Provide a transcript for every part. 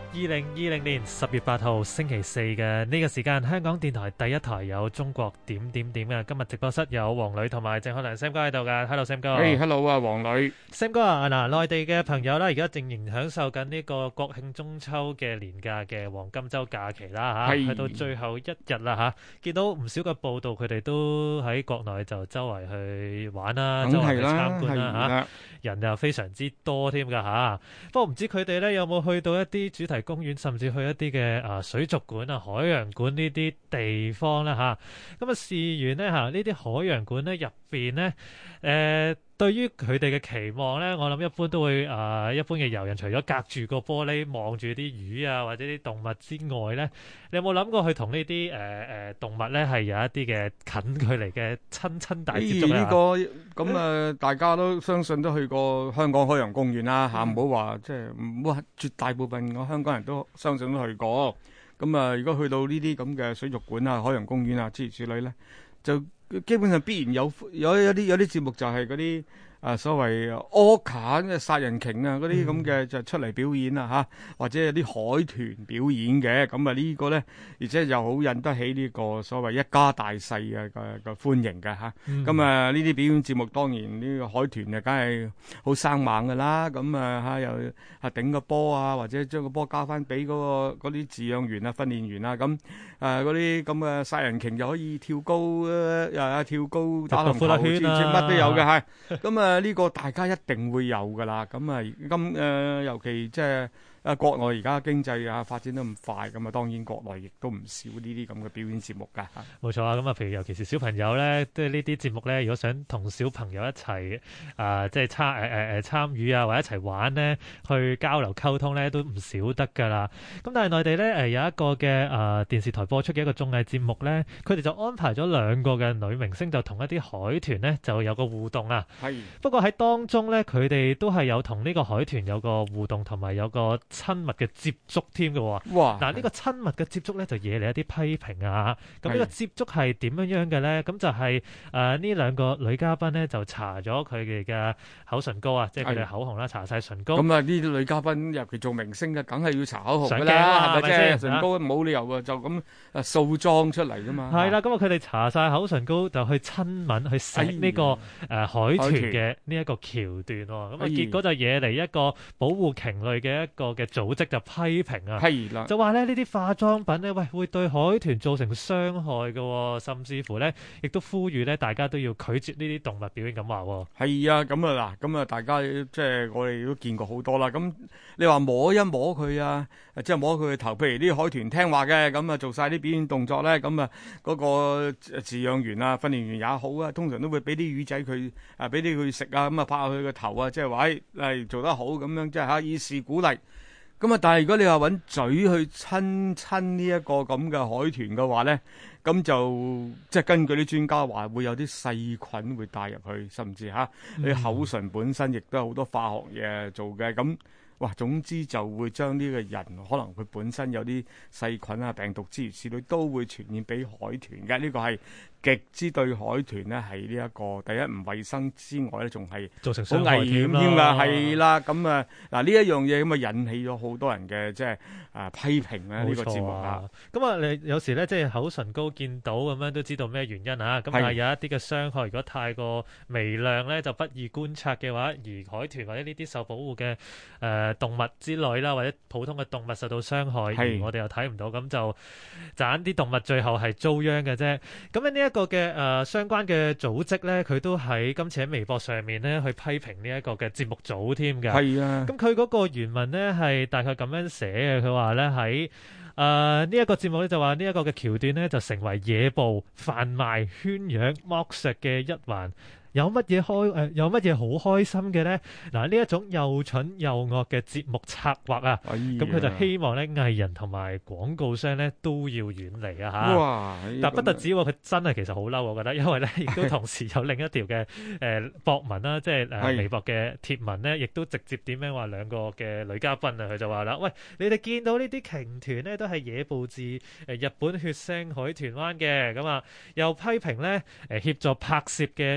2020年10月8號星期四嘅呢個時間，香港電台第一台有中國點點點嘅。今日直播室有黃磊同埋鄭漢良 Sam 哥喺度㗎。Hello Sam 哥。 Hello 啊，黃磊。 Sam 哥啊，嗱，內地嘅朋友啦，而家仍然享受緊呢個國慶中秋嘅年假嘅黃金週假期啦嚇，去到最後一日啦嚇，見到唔少嘅報道，佢哋都喺國內就周圍去玩啦，周圍去參觀啦嚇，人又非常之多添㗎嚇。不過唔知佢哋咧有冇去到一啲主題公園，甚至去一啲嘅水族館啊、海洋館呢啲地方啦嚇。咁啊，事緣咧嚇，呢啲海洋館咧入邊咧，對於佢哋嘅期望咧，我諗一般都會一般嘅遊人除咗隔住個玻璃望住啲魚啊或者啲動物之外咧，你有冇諗過去同呢啲動物咧係有一啲嘅近距離嘅親大接觸啊？ 呢個咁大家都相信都去過香港海洋公園啦嚇，唔好話即係唔好話絕大部分我香港人都相信都去過。咁啊，如果去到呢啲咁嘅水族館啊、海洋公園啊諸如此類咧，就基本上必然有啲節目就係嗰啲所謂柯卡殺人鯨啊嗰啲咁嘅就出嚟表演啦嚇，或者有啲海豚表演嘅。咁啊呢個咧，而且又好引得起呢個所謂一家大細嘅歡迎嘅嚇。咁啊呢啲表演節目當然呢個海豚啊梗係好生猛噶啦。咁啊嚇又頂個波啊，或者將個波交翻俾嗰啲飼養員啊、訓練員啊咁。嗰啲咁嘅殺人鯨就可以跳高跳高打籃球，乜都有嘅係。咁呢個大家一定會有噶啦。咁尤其即係國內而家經濟發展得咁快，咁當然國內亦都唔少呢啲咁嘅表演節目㗎。 冇錯啊。咁譬如尤其是小朋友咧，即係呢啲節目咧，如果想同小朋友一齊即係參與啊，或者一齊玩咧，去交流溝通咧，都唔少得㗎啦。咁但係內地咧有一個嘅電視台播出嘅一個綜藝節目咧，佢哋就安排咗2個嘅女明星就同一啲海豚咧就有個互動啊。不過喺當中咧，佢哋都係有同呢個海豚有個互動，同埋有個親密嘅接觸添嘅喎。 哇！ 嗱，呢個親密嘅接觸咧就惹嚟一啲批評啊。咁呢個接觸係點樣嘅咧？咁就係呢2個女嘉賓咧就搽咗佢哋嘅口唇膏啊，即係佢哋口紅啦，搽晒唇膏。 咁呢啲女嘉賓尤其做明星嘅，梗係要搽口紅㗎啦，係咪先？唇膏冇理由就咁掃妝出嚟㗎嘛。 係啦，咁佢哋搽晒口唇膏就去親吻去錫呢個海豚嘅呢一個橋段喎。咁結果就惹嚟一個保護鯨類嘅一個嘅組織就批評啊，就話咧呢啲化妝品咧，會對海豚造成傷害嘅，甚至乎咧亦都呼籲咧大家都要拒絕呢啲動物表演咁話。 係啊，咁啊大家即係我哋都見過好多啦。咁你話摸一摸佢啊，即係摸佢嘅頭，譬如啲海豚聽話嘅，咁啊做晒啲表演動作咧，咁啊嗰個飼養員啊、訓練員也好啊，通常都會俾啲魚仔佢俾啲佢食啊，咁啊拍下佢個頭啊，即係話係做得好咁樣，即係以示鼓勵。咁啊，但係如果你話揾嘴去親呢一個咁嘅海豚嘅話咧，咁就即係根據啲專家話會有啲細菌會帶入去，甚至你口唇本身亦都有好多化學嘢做嘅。咁總之就會將呢個人可能佢本身有啲細菌啊、病毒諸如此類都會傳染俾海豚嘅。呢個係極之對海豚咧係呢一個第一唔衞生之外咧，仲係造成好危險添㗎。係啦，咁嗱呢一樣嘢咁引起咗好多人嘅即係批評咧呢個節目啊。 咁你有時咧即係口唇膏見到咁樣都知道咩原因啊。咁但係有一啲嘅傷害，如果太過微量咧就不易觀察嘅話，而海豚或者呢啲受保護嘅動物之類啦，或者普通嘅動物受到傷害，而我哋又睇唔到，咁就盞啲動物最後係遭殃嘅啫。咁呢一個嘅相關嘅組織咧，佢都喺今次喺微博上面咧去批評呢一個嘅節目組添㗎。 係啊，咁佢嗰個原文咧係大概咁樣寫嘅，佢話咧喺呢一個節目咧就話呢一個嘅橋段咧就成為野捕、販賣、圈養、剝削嘅一環。有乜嘢好開心嘅咧？嗱，呢一種又蠢又惡嘅節目策劃啊，咁佢就希望咧藝人同埋廣告商咧都要遠離啊嚇。 哇！ 但不特止喎，佢真係其實好嬲，我覺得，因為咧亦都同時有另一條嘅博文啦，即係微博嘅貼文咧，亦都直接點樣話2個嘅女嘉賓啊，佢就話啦：喂，你哋見到呢啲鯨豚咧都係野捕自日本血腥海豚灣嘅，咁啊又批評咧協助拍攝嘅呢一個嘅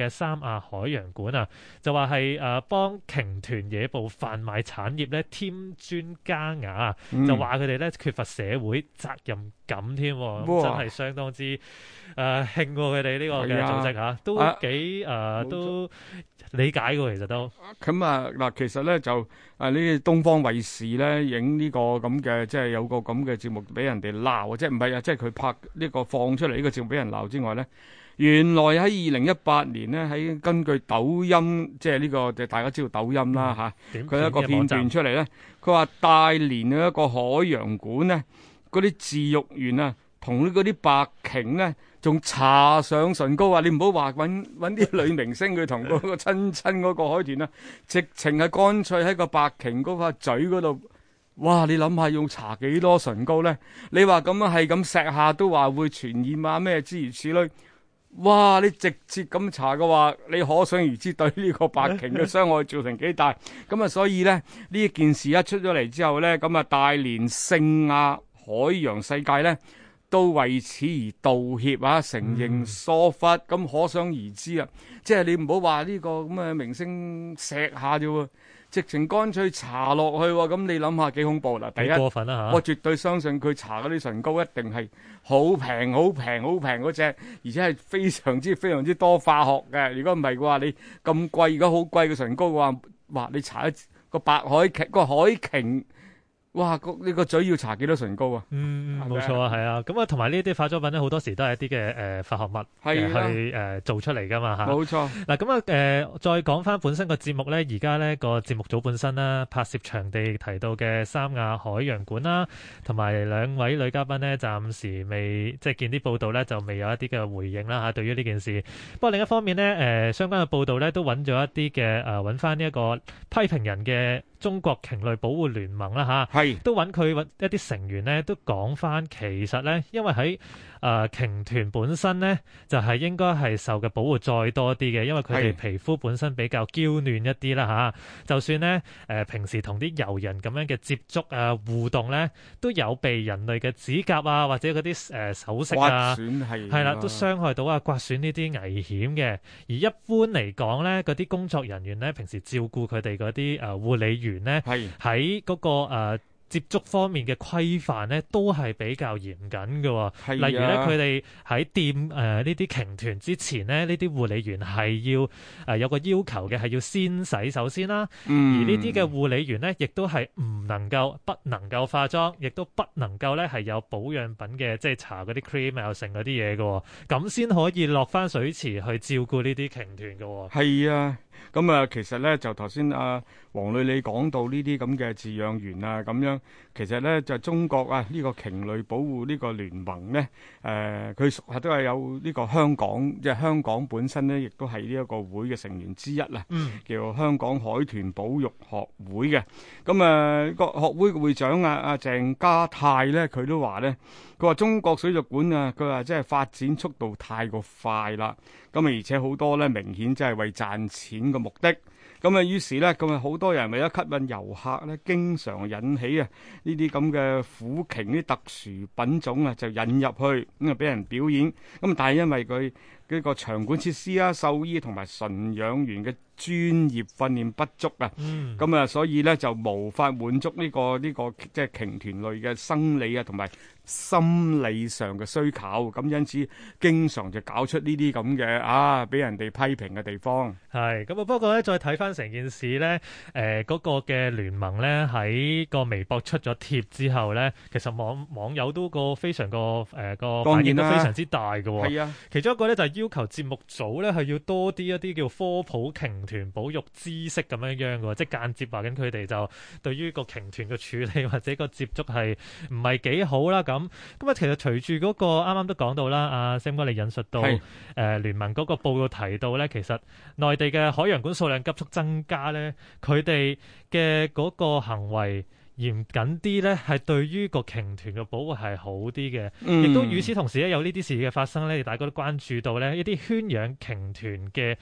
嘅三亞海洋館啊，就話係幫鯨豚野捕販賣產業咧添磚加瓦，就話佢哋咧缺乏社會責任感添，真係相當之興過佢哋呢個嘅組織嚇，都幾都理解嘅其實都。 咁嗱，其實咧就呢啲東方衛視咧影呢個咁嘅，即係有個咁嘅節目俾人哋鬧，即係唔係啊？即係佢拍呢個放出嚟呢個節目俾人鬧之外咧，原來喺2018年咧，喺根據抖音，即係呢個大家知道抖音啦嚇，佢有一個片段出嚟咧，佢話大連嘅一個海洋館咧，嗰啲自育員啊，同嗰啲白鯨咧，仲搽上唇膏啊！你唔好話揾啲女明星佢同嗰個親嗰個海豚啊，直情係乾脆喺個白鯨嗰塊嘴嗰度，哇！你諗下用搽幾多唇膏咧？你話咁樣係咁錫下都話會傳染啊咩諸如此類，哇！你直接咁搽嘅話，你可想而知對呢個白鯨嘅傷害造成幾大。咁啊，所以咧呢件事一出咗嚟之後咧，咁啊大連聖亞海洋世界咧，都為此而道歉啊，承認疏忽，咁可想而知啊！即係你唔好話呢個咁嘅明星錫下啫喎，直情乾脆搽落去喎，咁你諗下幾恐怖啦！第一， 過分啦嚇， 我絕對相信佢搽嗰啲唇膏一定係好平嗰隻，而且係非常之多化學嘅。如果唔係嘅話，你咁貴，如果好貴嘅唇膏嘅話，哇！你搽一個白海鯨個海鯨。哇！你個嘴要搽幾多唇膏啊？ 冇錯啊，係啊。咁啊，同埋呢啲化妝品咧，好多時都係一啲嘅化學物去做出嚟噶嘛嚇。冇錯。嗱咁再講翻本身個節目咧，而家咧個節目組本身啦，拍攝場地提到嘅三亞海洋館啦，同埋兩位女嘉賓咧，暫時未即係見啲報道咧，就未有一啲嘅回應啦嚇。對於呢件事，不過另一方面咧，相關嘅報道咧都揾咗一啲嘅揾翻呢一個批評人嘅中國鯨類保護聯盟啦嚇。都揾佢一啲成員咧，都講翻其實咧，因為喺鯨豚本身咧，就係應該係受嘅保護再多啲嘅，因為佢哋皮膚本身比較嬌嫩一啲啦嚇。就算咧平時同啲遊人咁樣嘅接觸啊互動咧，都有被人類嘅指甲啊或者嗰啲首飾啊，係啦，都傷害到啊刮損呢啲危險嘅。而一般嚟講咧，嗰啲工作人員咧，平時照顧佢哋嗰啲護理員咧，喺嗰個接觸方面嘅規範咧，都係比較嚴謹嘅。例如咧，佢哋喺掂呢啲鯨豚之前咧，呢啲護理員係要有個要求嘅，係要先洗手先啦。而呢啲嘅護理員咧，亦都係不能夠化妝，亦都不能夠咧係有保養品嘅，即係搽嗰啲 cream 又剩嗰啲嘢嘅，咁先可以落翻水池去照顧呢啲鯨豚嘅。係啊。 咁啊，其實咧就頭先黃女你講到呢啲咁嘅飼養員啊，咁樣其實咧就中國啊呢個鯨類保護呢個聯盟咧，佢屬下都係有呢個香港，即係香港本身咧，亦都係呢一個會嘅成員之一啦，叫香港海豚保育學會嘅。咁個學會嘅會長阿鄭家泰咧，佢都話咧，佢話中國水族館啊，佢話即係發展速度太過快啦，咁而且好多咧明顯即係為賺錢嘅目的。咁於是咧，咁好多人為咗吸引遊客咧，經常引起呢啲咁嘅虎鯨啲特殊品種啊，就引入去咁啊，俾人表演。咁但係因為佢呢個場館設施啊、獸醫同埋馴養員嘅專業訓練不足啊，所以咧就無法滿足呢個即係鯨豚類嘅生理啊同埋心理上嘅需求。咁因此經常就搞出呢啲咁嘅俾人哋批評嘅地方。 係咁啊，不過咧再睇翻成件事咧，嗰個嘅聯盟咧喺個微博出咗貼之後咧，其實網友都非常個反應都非常之大嘅。係啊，其中一個咧就係要求節目組咧係要多啲一啲叫科普鯨豚保育知識咁樣嘅，即係間接話緊佢哋就對於個鯨豚嘅處理或者個接觸係唔係幾好啦咁。咁啊，其實隨住嗰個啱啱都講到啦，阿 Sam 哥你引述到聯盟嗰個報告提到咧，其實內地嘅海洋館數量急速增加咧，佢哋嘅嗰個行為嚴謹啲咧，係對於個鯨豚嘅保護係好啲嘅。亦都與此同時咧，有呢啲事嘅發生咧，大家都關注到咧一啲圈養鯨豚嘅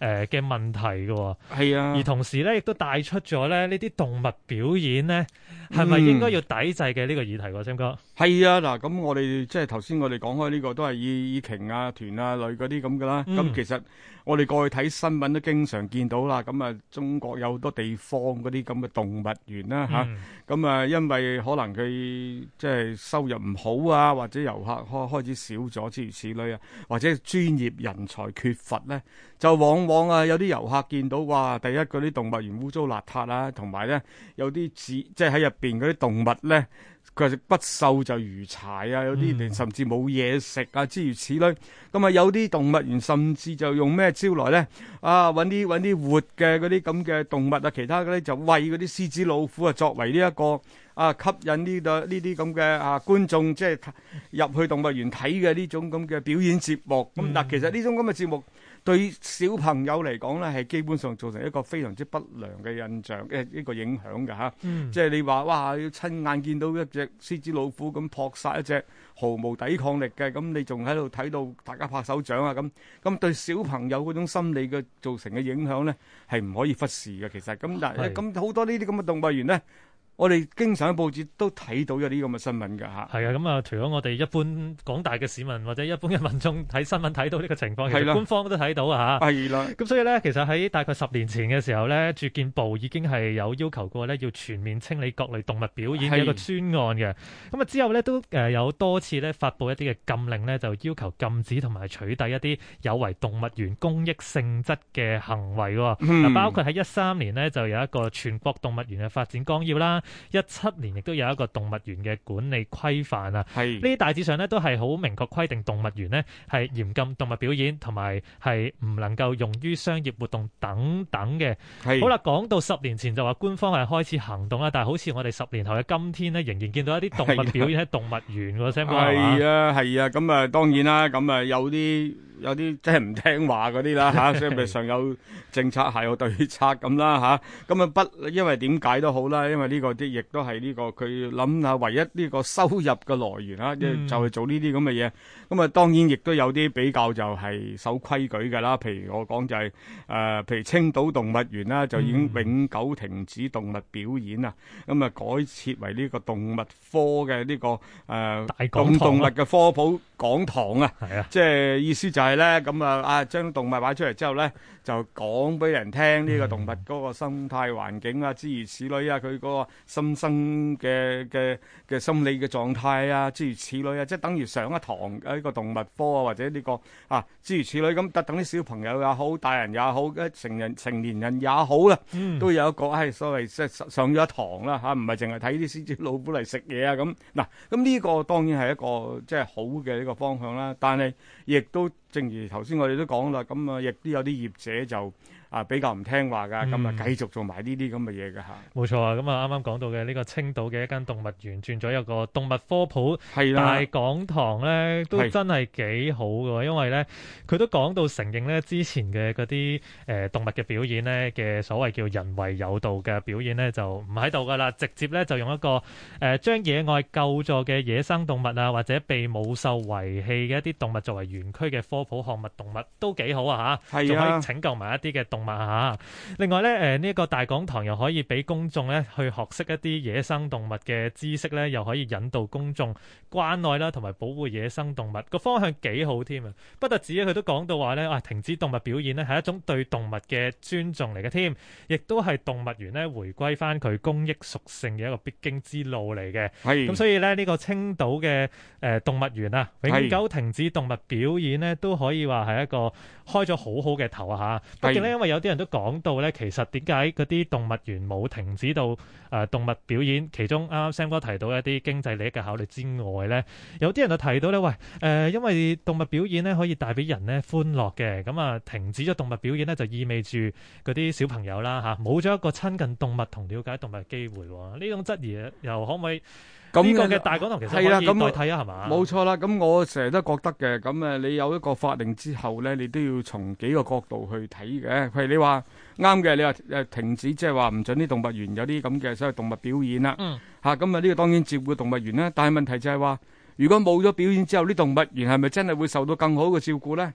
嘅問題嘅。 係啊， 而同時咧，亦都帶出咗咧呢啲動物表演咧，係咪應該要抵制嘅呢個議題喎，Sam 哥？ 係啊，嗱，咁我哋即係頭先我哋講開呢個都係以鯨啊、豚啊類嗰啲咁噶啦。咁其實我哋過去睇新聞都經常見到啦。咁啊，中國有好多地方嗰啲咁嘅動物園啦嚇。咁啊，因為可能佢即係收入唔好啊，或者遊客開始少咗，諸如此類啊，或者專業人才缺乏咧，就往往啊有啲遊客見到哇，第一嗰啲動物園污糟邋遢啊，同埋咧有啲即係喺入邊嗰啲動物咧。佢係不瘦就如柴啊，有啲甚至冇嘢食啊，諸如此類。咁啊，有啲動物園甚至就用咩招來咧？啊，揾啲活嘅嗰啲咁嘅動物啊，其他嗰啲就餵嗰啲獅子老虎啊，作為呢一個啊吸引呢啲咁嘅啊觀眾，即係入去動物園睇嘅呢種咁嘅表演節目。咁但其實呢種咁嘅節目，對小朋友嚟講咧，係基本上造成一個非常之不良嘅印象，一個影響嘅嚇。即係你話哇，要親眼見到一隻獅子老虎咁撲殺一隻毫無抵抗力嘅，咁你仲喺度睇到大家拍手掌啊咁對小朋友嗰種心理嘅造成嘅影響咧，係唔可以忽視嘅。其實咁但係咁好多呢啲咁嘅動物園咧。我哋經常喺報紙都睇到有啲咁嘅新聞㗎嚇。係啊， 咁啊，除咗我哋一般廣大嘅市民或者一般嘅民眾睇新聞睇到呢個情況，其實官方都睇到啊嚇。係啦。咁所以咧，其實喺大概10年前嘅時候咧，住建部已經係有要求過咧，要全面清理各類動物表演嘅一個專案嘅。咁啊之後咧都有多次咧發布一啲嘅禁令咧，就要求禁止同埋取締一啲有違動物園公益性質嘅行為喎。包括喺13年呢，就有一個全國動物園嘅發展綱要啦。17年亦都有一個動物園嘅管理規範啊，呢啲大致上咧都係好明確規定動物園呢係嚴禁動物表演，同埋係唔能夠用於商業活動等等嘅。好啦，講到10年前就話官方係開始行動啦，但係好似我哋10年後嘅今天呢，仍然見到一啲動物表演喺動物園喎，Sam哥係嘛？ 係啊，咁啊當然啦，咁啊有啲真係唔聽話嗰啲啦嚇，所以咪上有政策下有對策咁啦嚇，咁啊因為點解都好啦，因為呢個啲亦都係呢個佢諗下唯一呢個收入嘅來源嚇，就係做呢啲咁嘅嘢。咁啊當然亦都有啲比較就係守規矩㗎啦，譬如我講就係譬如青島動物園啦，就已經永久停止動物表演啊，咁啊改設為呢個動物科嘅呢個動物嘅科普講堂啊，即係意思就係咧咁啊將動物擺出嚟之後咧，就講俾人聽呢個動物嗰個生態環境啊，諸如此類啊，佢嗰個心生嘅心理嘅狀態啊，諸如此類啊，即係等於上一堂呢個動物科啊，或者呢個諸如此類咁，等啲小朋友也好，大人也好，成年人也好啦，都有一個所謂即係上咗一堂啦嚇，唔係淨係睇啲獅子老虎嚟食嘢啊咁。嗱，咁呢個當然係一個即係好嘅呢個方向啦，但係亦都正如頭先我哋都講啦，咁啊亦都有啲業者就比較唔聽話㗎，咁繼續做埋呢啲咁嘅嘢㗎嚇。 冇錯啊，咁啊啱啱講到嘅呢個青島嘅一間動物園轉咗一個動物科普大講堂咧，都真係幾好㗎，因為咧佢都講到承認咧之前嘅嗰啲動物嘅表演咧嘅所謂叫人為誘導嘅表演咧就唔喺度㗎啦，直接咧就用一個將野外救助嘅野生動物啊，或者被母獸遺棄嘅一啲動物作為園區嘅科普項目動物都幾好啊嚇，仲可以拯救埋一啲嘅動物嚇。另外咧呢個大講堂又可以俾公眾咧去學識一啲野生動物嘅知識咧，又可以引導公眾關愛啦，同埋保護野生動物，個方向幾好添啊！不特止佢都講到話咧停止動物表演咧係一種對動物嘅尊重嚟嘅添，亦都係動物園咧回歸翻佢公益屬性嘅一個必經之路嚟嘅。咁所以咧呢個青島嘅動物園啊，永久停止動物表演咧，都可以話係一個開咗好好嘅頭啊嚇。畢竟咧，因為有啲人都講到咧，其實點解嗰啲動物園冇停止到動物表演？其中啱啱 Sam 哥提到一啲經濟利益嘅考慮之外咧，有啲人就提到咧，因為動物表演咧可以帶俾人咧歡樂嘅，咁啊停止咗動物表演咧，就意味住嗰啲小朋友啦嚇冇咗一個親近動物同了解動物嘅機會喎。呢種質疑又可唔可以？呢個嘅大講堂其實可以代替啊，係嘛？ 冇錯啦，咁我成日都覺得嘅，咁你有一個法令之後咧，你都要從幾個角度去睇嘅。譬如你話啱嘅，你話停止即係話唔準啲動物園有啲咁嘅所謂動物表演啦。咁呢個當然照顧動物園啦，但係問題就係話，如果冇咗表演之後，啲動物園係咪真係會受到更好嘅照顧咧？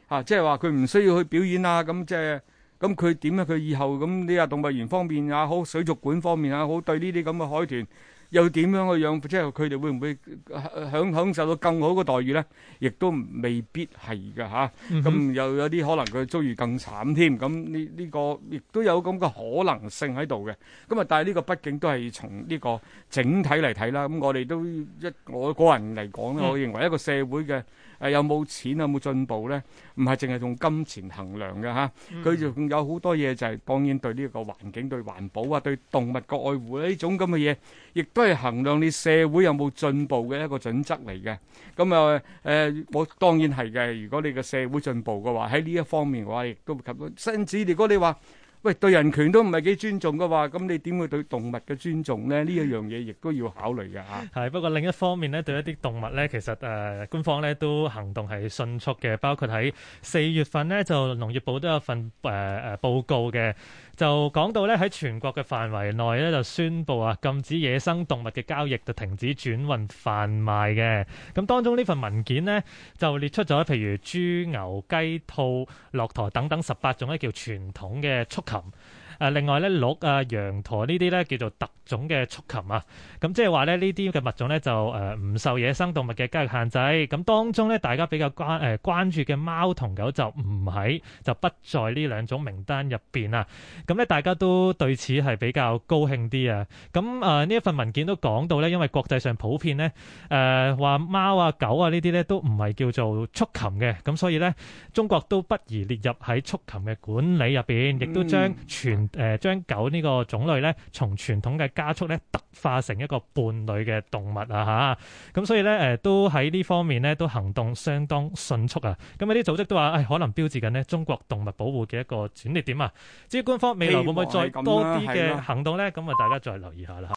即係話佢唔需要去表演啊，咁即係咁佢點咧？佢以後咁呢個動物園方面也好，水族館方面也好，對呢啲咁嘅海豚又點樣去養？即係佢哋會唔會享受到更好嘅待遇咧？亦都未必係㗎嚇。咁又有啲可能佢遭遇更慘添。咁呢個亦都有咁嘅可能性喺度嘅。咁啊，但係呢個畢竟都係從呢個整體嚟睇啦。咁我哋都我個人嚟講咧，我認為一個社會嘅有冇錢有冇進步咧，唔係淨係用金錢衡量嘅嚇。佢仲有好多嘢就係當然對呢個環境、對環保啊、對動物嘅愛護呢種咁嘅嘢，亦都係衡量你社會有冇進步嘅一個準則嚟嘅。咁我當然係嘅。如果你嘅社會進步嘅話，喺呢一方面嘅話，亦都及到。甚至如果你話喂對人權都唔係幾尊重嘅話，咁你點會對動物嘅尊重咧？呢一樣嘢亦都要考慮嘅嚇。 係，不過另一方面咧，對一啲動物咧，其實官方咧都行動係迅速嘅，包括喺4月份咧，就農業部都有份報告嘅，就講到咧喺全國嘅範圍內咧，就宣布禁止野生動物嘅交易，就停止轉運販賣嘅。咁當中呢份文件呢，就列出咗譬如豬、牛、雞、兔、駱駝等等18種咧叫傳統嘅畜禽。另外咧鹿啊、羊駝呢啲咧叫做特種嘅畜禽啊。咁即係話咧呢啲嘅物種咧就唔受野生動物嘅交易限制。咁當中咧大家比較關注嘅貓同狗就不在呢2種名單入邊啊。咁咧大家都對此係比較高興啲啊。咁呢一份文件都講到咧，因為國際上普遍咧話貓啊、狗啊呢啲咧都唔係叫做畜禽嘅，咁所以咧中國都不宜列入喺畜禽嘅管理入邊，亦都將將狗呢個種類咧，從傳統嘅家畜咧特化成一個伴侶嘅動物啊嚇。咁所以咧都喺呢方面咧都行動相當迅速啊。咁有啲組織都話可能標誌緊呢中國動物保護嘅一個轉捩點啊。至於官方未來會唔會再多啲嘅行動咧？咁啊大家再留意下啦。